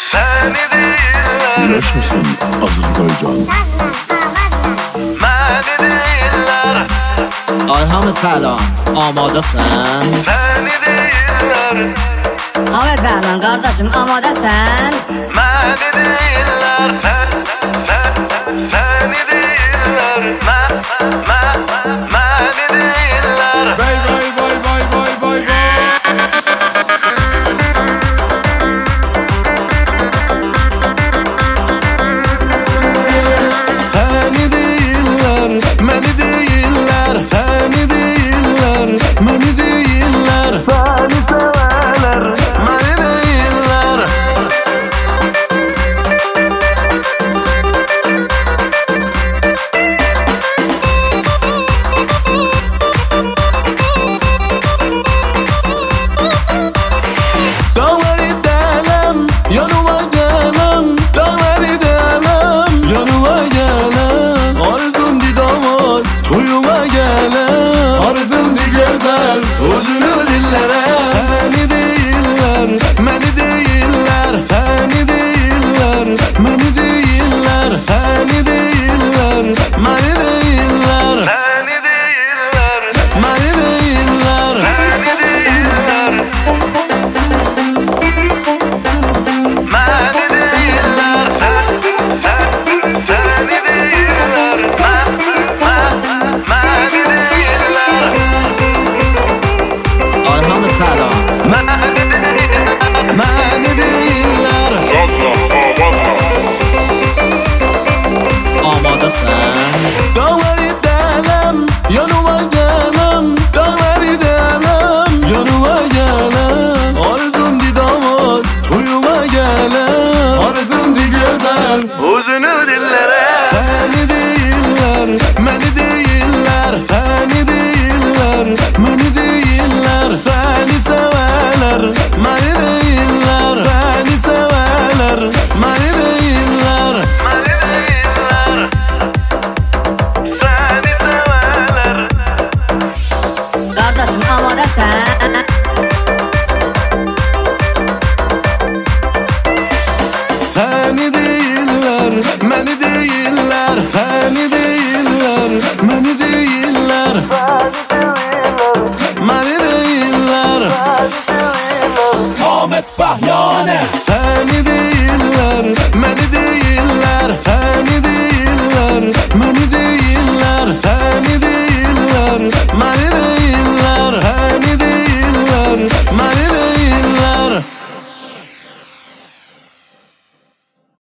seni deyirlər. Yaşasın Azərbaycan. Məni deyirlər. Ay hamı Pəhlan, amadəsən? Səni deyirlər. Ahmet Pəhlan qardaşım, amadəsən? Məni deyirlər. Səni deyirlər. Məni deyirlər. Vay vay vay vay vay vay vay. Səni deyirlər, məni deyirlər. Səni deyirlər, məni deyirlər. Səni sevərlər, məni deyirlər. Dağları dələm, yanıma gələm. Dağları dələm, yanıma gələm. Arzum didamar, toyuma gələm. Arzum di gözəl, uzunu dillərə. Səni deyirlər, məni deyirlər. Səni deyirlər, məni deyirlər. Səni deyirlər, məni deyirlər. Səni deyirlər, məni deyirlər. Səni deyirlər. Məni deyirlər. Səni deyirlər. Məni deyirlər. Ay hamı Pəhlan, Məni deyirlər. amadəsən? Dağları dələm, yanıma gələm. Dağları dələm, yanıma gələm. Arzum didamar, toyuma gələm. Arzum di gözəl, uzunu dillərə. Səni deyirlər, məni deyirlər. Səni deyirlər, məni deyirlər. Səni sevərlər, məni deyirlər. Səni sevərlər, məni deyirlər. Məni deyirlər. Səni sevərlər. Qardaşım, amadəsən? Səni deyirlər, məni deyirlər. Səni deyirlər, məni deyirlər. Məni deyirlər. Ahmet Pəhlanə. Səni deyirlər, məni deyirlər. Səni deyirlər, məni deyirlər.